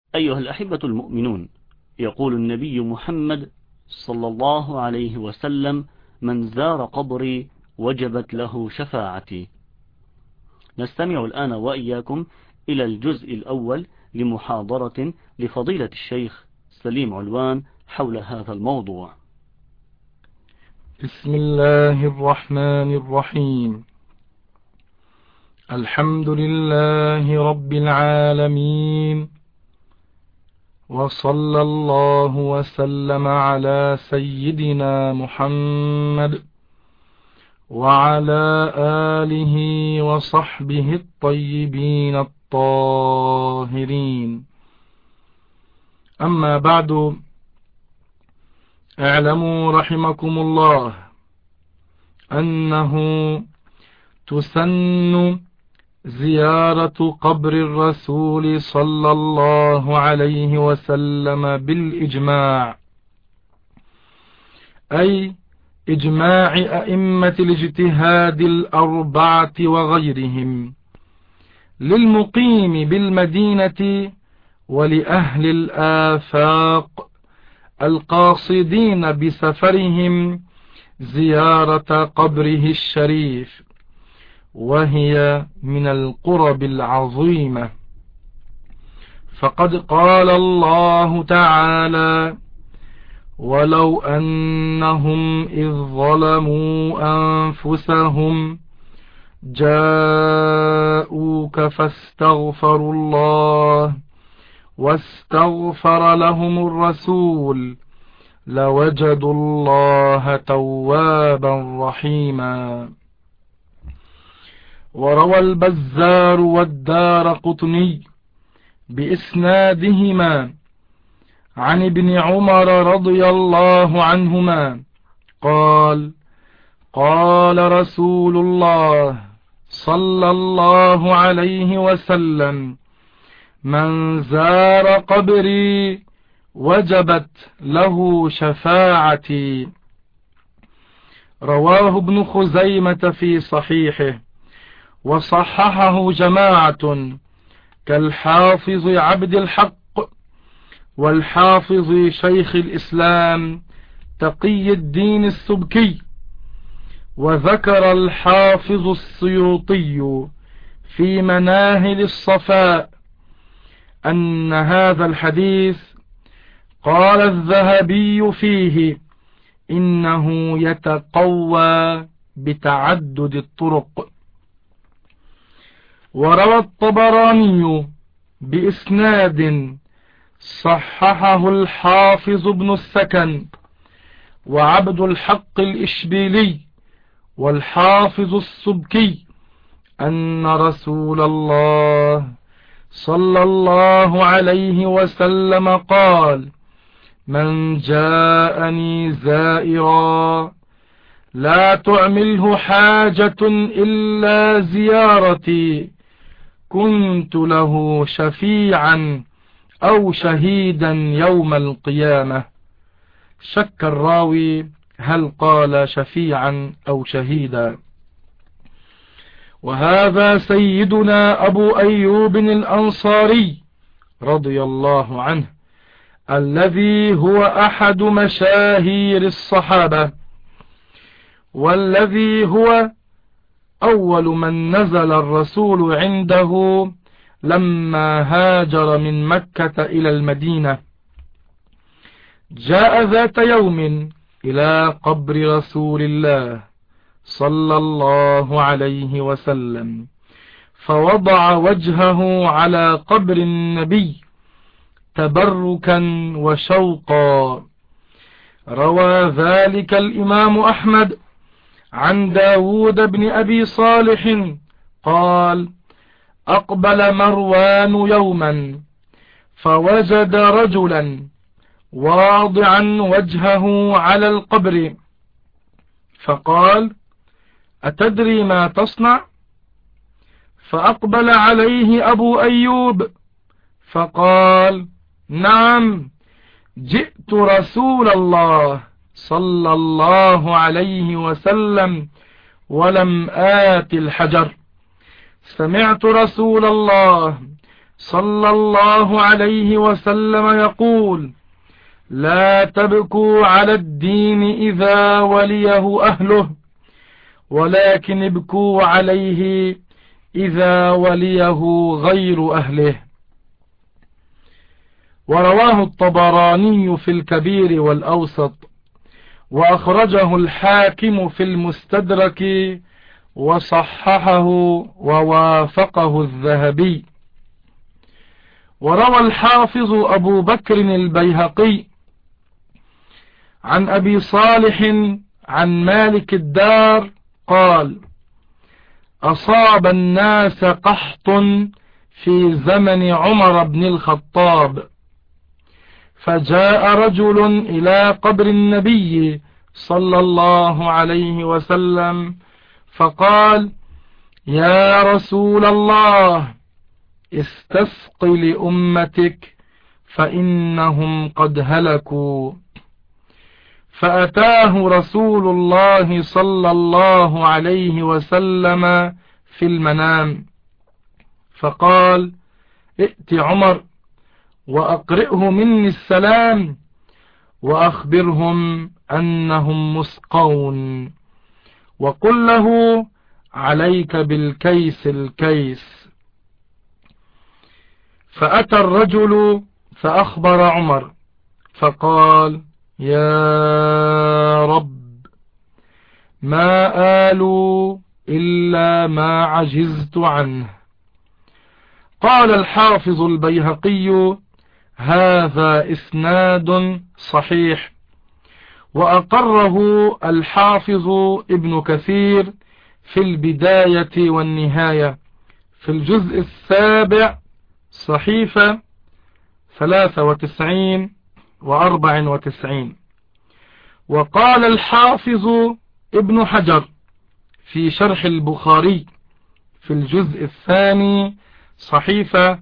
أيها الأحبة المؤمنون، يقول النبي محمد صلى الله عليه وسلم: من زار قبري وجبت له شفاعتي. نستمع الآن وإياكم إلى الجزء الأول لمحاضرة لفضيلة الشيخ سليم علوان حول هذا الموضوع. بسم الله الرحمن الرحيم. الحمد لله رب العالمين، وصلى الله وسلم على سيدنا محمد وعلى آله وصحبه الطيبين الطاهرين. أما بعد، اعلموا رحمكم الله أنه تسن زيارة قبر الرسول صلى الله عليه وسلم بالإجماع، أي إجماع أئمة الاجتهاد الأربعة وغيرهم، للمقيم بالمدينة ولأهل الآفاق القاصدين بسفرهم زيارة قبره الشريف، وهي من القرب العظيمة. فقد قال الله تعالى: ولو أنهم إذ ظلموا أنفسهم جاءوك فاستغفروا الله واستغفر لهم الرسول لوجدوا الله توابا رحيما. وروى البزار والدارقطني بإسنادهما عن ابن عمر رضي الله عنهما قال: قال رسول الله صلى الله عليه وسلم: من زار قبري وجبت له شفاعتي. رواه ابن خزيمة في صحيحه، وصححه جماعة كالحافظ عبد الحق والحافظ شيخ الإسلام تقي الدين السبكي. وذكر الحافظ السيوطي في مناهل الصفاء أن هذا الحديث قال الذهبي فيه إنه يتقوى بتعدد الطرق. وروى الطبراني بإسناد صححه الحافظ ابن السكن وعبد الحق الإشبيلي والحافظ السبكي أن رسول الله صلى الله عليه وسلم قال: من جاءني زائرا لا تعمله حاجة إلا زيارتي كنت له شفيعا أو شهيدا يوم القيامة. شك الراوي هل قال شفيعا أو شهيدا. وهذا سيدنا أبو أيوب الأنصاري رضي الله عنه، الذي هو أحد مشاهير الصحابة، والذي هو أول من نزل الرسول عنده لما هاجر من مكة إلى المدينة. جاء ذات يوم إلى قبر رسول الله صلى الله عليه وسلم، فوضع وجهه على قبر النبي تبركا وشوقا. روى ذلك الإمام أحمد عن داود بن أبي صالح قال: أقبل مروان يوما فوجد رجلا واضعا وجهه على القبر، فقال: أتدري ما تصنع؟ فأقبل عليه أبو أيوب فقال: نعم، جئت رسول الله صلى الله عليه وسلم ولم آت الحجر. سمعت رسول الله صلى الله عليه وسلم يقول: لا تبكوا على الدين إذا وليه أهله، ولكن ابكوا عليه إذا وليه غير أهله. ورواه الطبراني في الكبير والأوسط، وأخرجه الحاكم في المستدرك، وصححه ووافقه الذهبي. وروى الحافظ أبو بكر البيهقي عن أبي صالح عن مالك الدار قال: أصاب الناس قحط في زمن عمر بن الخطاب، فجاء رجل إلى قبر النبي صلى الله عليه وسلم فقال: يا رسول الله، استسق لأمتك فإنهم قد هلكوا. فأتاه رسول الله صلى الله عليه وسلم في المنام فقال: ائت عمر وأقرئه مني السلام، وأخبرهم أنهم مسقون، وقل له: عليك بالكيس الكيس. فأتى الرجل فأخبر عمر فقال: يا رب، ما آلوا إلا ما عجزت عنه. قال الحافظ البيهقي: هذا إسناد صحيح، وأقره الحافظ ابن كثير في البداية والنهاية في الجزء السابع صحيفة 93 و94. وقال الحافظ ابن حجر في شرح البخاري في الجزء الثاني صحيفة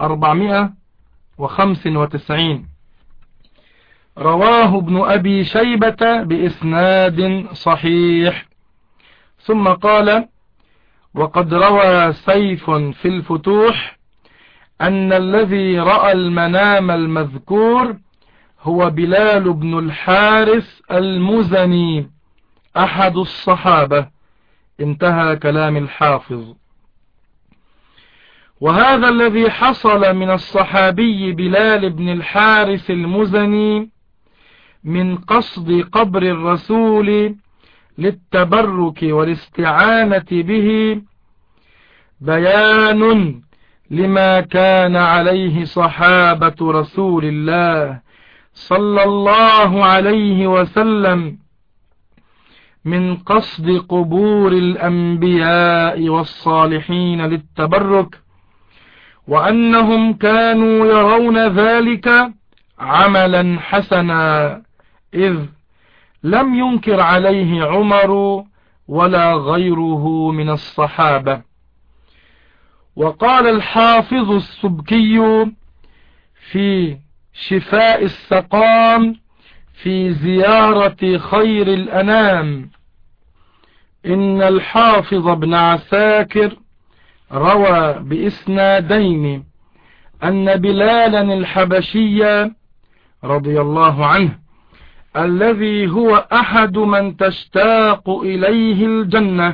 495: رواه ابن أبي شيبة بإسناد صحيح. ثم قال: وقد روى سيف في الفتوح أن الذي رأى المنام المذكور هو بلال بن الحارث المزني أحد الصحابة. انتهى كلام الحافظ. وهذا الذي حصل من الصحابي بلال بن الحارث المزني من قصد قبر الرسول للتبرك والاستعانة به بيان لما كان عليه صحابة رسول الله صلى الله عليه وسلم من قصد قبور الأنبياء والصالحين للتبرك، وأنهم كانوا يرون ذلك عملا حسنا، إذ لم ينكر عليه عمر ولا غيره من الصحابة. وقال الحافظ السبكي في شفاء السقام في زيارة خير الأنام: إن الحافظ ابن عساكر روى بإسنادين أن بلالا الحبشي رضي الله عنه، الذي هو أحد من تشتاق إليه الجنة،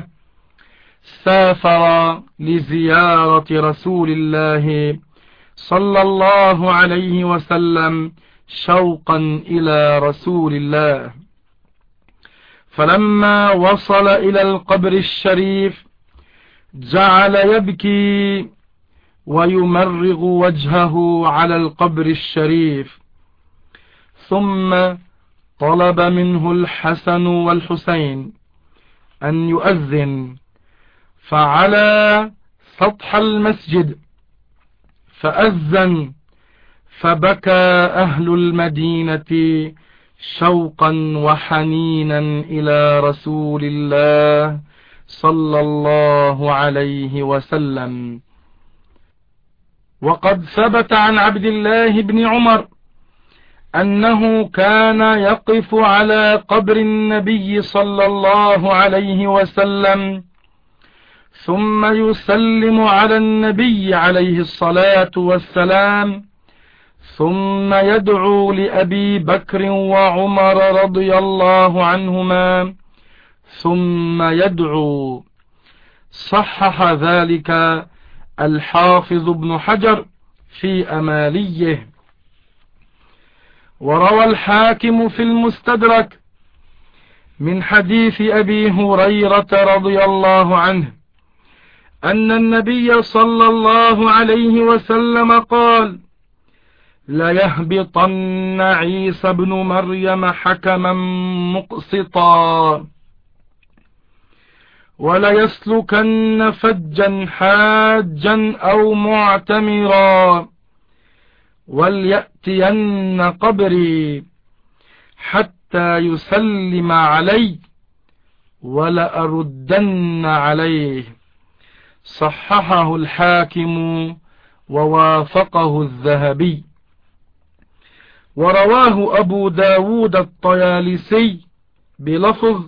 سافر لزيارة رسول الله صلى الله عليه وسلم شوقا إلى رسول الله، فلما وصل إلى القبر الشريف جعل يبكي ويمرغ وجهه على القبر الشريف، ثم طلب منه الحسن والحسين أن يؤذن، فعلى سطح المسجد فأذن، فبكى أهل المدينة شوقا وحنينا إلى رسول الله صلى الله عليه وسلم. وقد ثبت عن عبد الله بن عمر أنه كان يقف على قبر النبي صلى الله عليه وسلم ثم يسلم على النبي عليه الصلاة والسلام، ثم يدعو لأبي بكر وعمر رضي الله عنهما، ثم يدعو. صحح ذلك الحافظ ابن حجر في أماليه. وروى الحاكم في المستدرك من حديث أبي هريرة رضي الله عنه أن النبي صلى الله عليه وسلم قال: ليهبطن عيسى بن مريم حكما مقسطا، وليسلكن فجا حاجا أو معتمرا، وليأتين قبري حتى يسلم علي ولأردن عليه. صححه الحاكم ووافقه الذهبي. ورواه أبو داود الطيالسي بلفظ: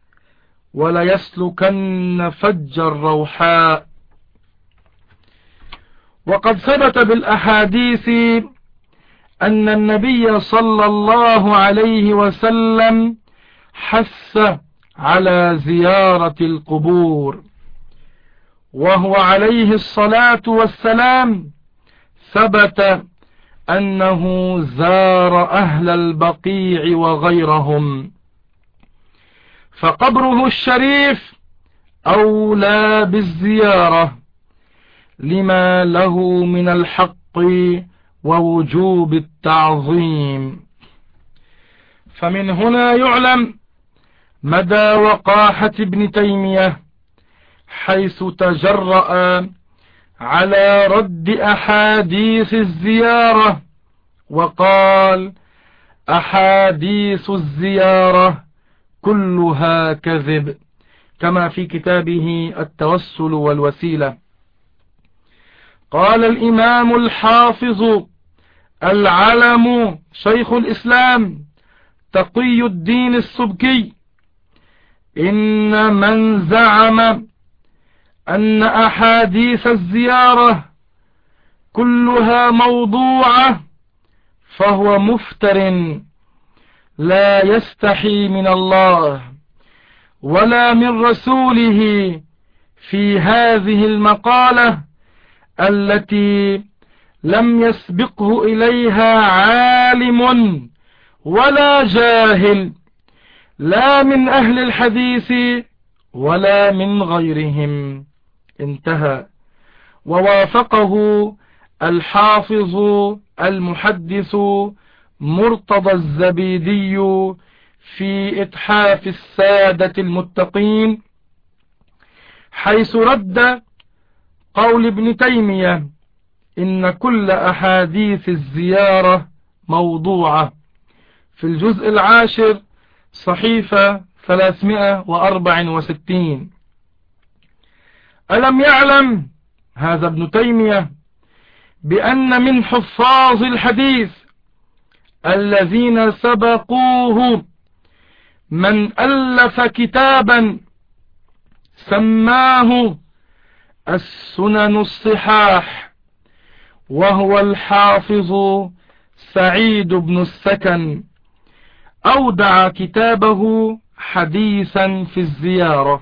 وليسلكن فج الروحاء. وقد ثبت بالأحاديث أن النبي صلى الله عليه وسلم حث على زيارة القبور، وهو عليه الصلاة والسلام ثبت أنه زار أهل البقيع وغيرهم، فقبره الشريف أولى بالزيارة لما له من الحق ووجوب التعظيم. فمن هنا يعلم مدى وقاحة ابن تيمية، حيث تجرأ على رد أحاديث الزيارة وقال: أحاديث الزيارة كلها كذب، كما في كتابه التوسل والوسيلة. قال الإمام الحافظ العلم شيخ الإسلام تقي الدين السبكي: إن من زعم أن أحاديث الزيارة كلها موضوعة فهو مفتر لا يستحي من الله ولا من رسوله في هذه المقالة التي لم يسبقه إليها عالم ولا جاهل، لا من أهل الحديث ولا من غيرهم. انتهى. ووافقه الحافظ المحدث مرتضى الزبيدي في إتحاف السادة المتقين، حيث رد قول ابن تيمية إن كل أحاديث الزيارة موضوعة، في الجزء 10 صحيفة 364. ألم يعلم هذا ابن تيمية بأن من حفاظ الحديث الذين سبقوه من ألف كتابا سماه السنن الصحاح، وهو الحافظ سعيد بن السكن، أودع كتابه حديثا في الزيارة.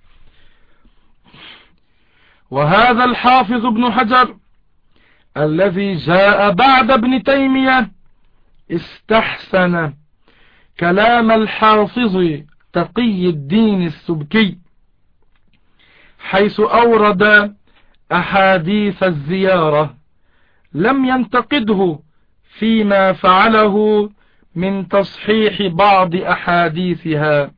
وهذا الحافظ ابن حجر الذي جاء بعد ابن تيمية استحسن كلام الحافظ تقي الدين السبكي، حيث أورد أحاديث الزيارة، لم ينتقده فيما فعله من تصحيح بعض أحاديثها.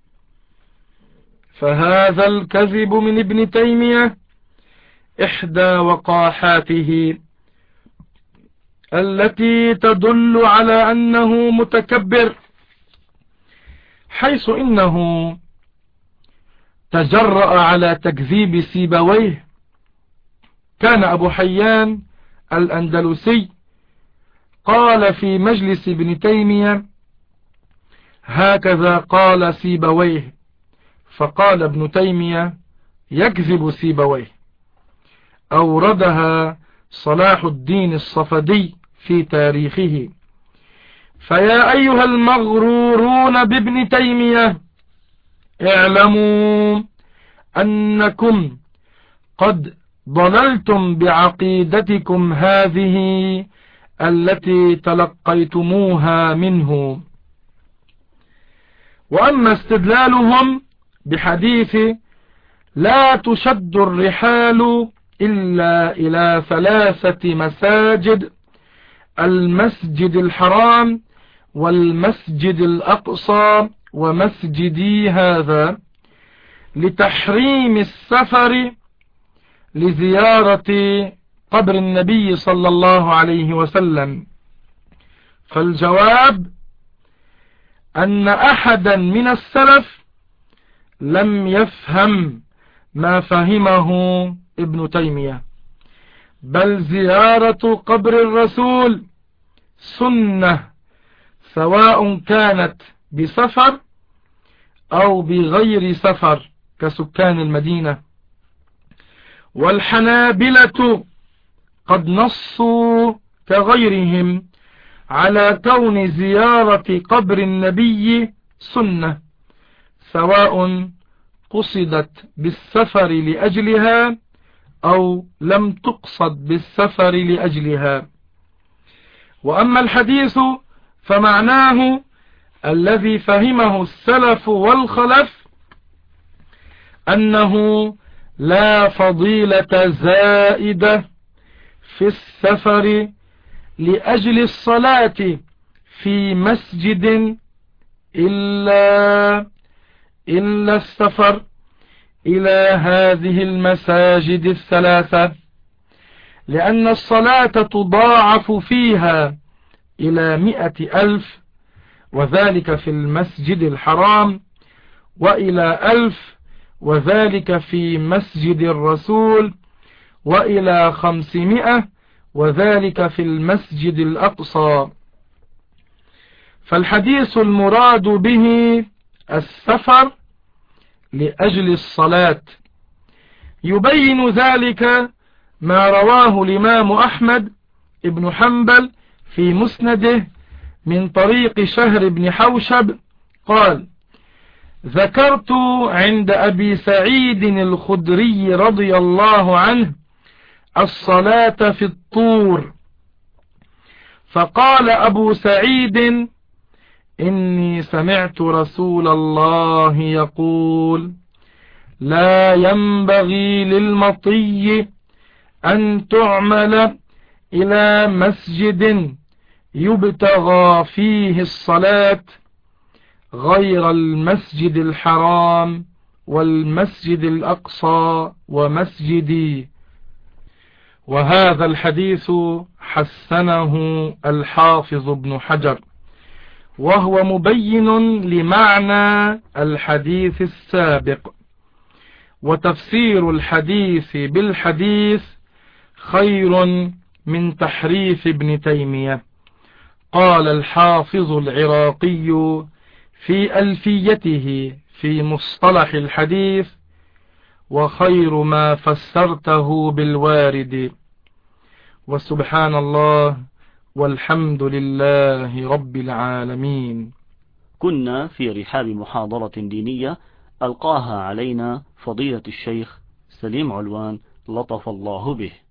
فهذا الكذب من ابن تيمية إحدى وقاحاته التي تدل على أنه متكبر، حيث إنه تجرأ على تكذيب سيبويه. كان أبو حيان الأندلسي قال في مجلس ابن تيمية: هكذا قال سيبويه. فقال ابن تيمية: يكذب سيبويه. أوردها صلاح الدين الصفدي في تاريخه. فيا أيها المغرورون بابن تيمية، اعلموا أنكم قد ضللتم بعقيدتكم هذه التي تلقيتموها منه. وأما استدلالهم بحديث لا تشد الرحال إلا إلى 3 مساجد: المسجد الحرام والمسجد الأقصى ومسجدي هذا، لتحريم السفر لزيارة قبر النبي صلى الله عليه وسلم. فالجواب أن أحدا من السلف لم يفهم ما فهمه ابن تيمية، بل زيارة قبر الرسول سنة، سواء كانت بسفر أو بغير سفر كسكان المدينة. والحنابلة قد نصوا كغيرهم على كون زيارة قبر النبي سنة، سواء قصدت بالسفر لأجلها أو لم تقصد بالسفر لأجلها. وأما الحديث فمعناه الذي فهمه السلف والخلف أنه لا فضيلة زائدة في السفر لأجل الصلاة في مسجد إلا السفر إلى هذه المساجد 3، لأن الصلاة تضاعف فيها إلى 100,000، وذلك في المسجد الحرام، وإلى 1000 وذلك في مسجد الرسول، وإلى 500 وذلك في المسجد الأقصى. فالحديث المراد به السفر لأجل الصلاة. يبين ذلك ما رواه الإمام أحمد بن حنبل في مسنده من طريق شهر بن حوشب قال: ذكرت عند أبي سعيد الخدري رضي الله عنه الصلاة في الطور، فقال أبو سعيد: إني سمعت رسول الله يقول: لا ينبغي للمطي أن تعمل إلى مسجد يبتغى فيه الصلاة غير المسجد الحرام والمسجد الأقصى ومسجدي. وهذا الحديث حسنه الحافظ ابن حجر، وهو مبين لمعنى الحديث السابق. وتفسير الحديث بالحديث خير من تحريف ابن تيمية. قال الحافظ العراقي في ألفيته في مصطلح الحديث: وخير ما فسرته بالوارد. وسبحان الله والحمد لله رب العالمين. كنا في رحاب محاضرة دينية ألقاها علينا فضيلة الشيخ سليم علوان لطف الله به.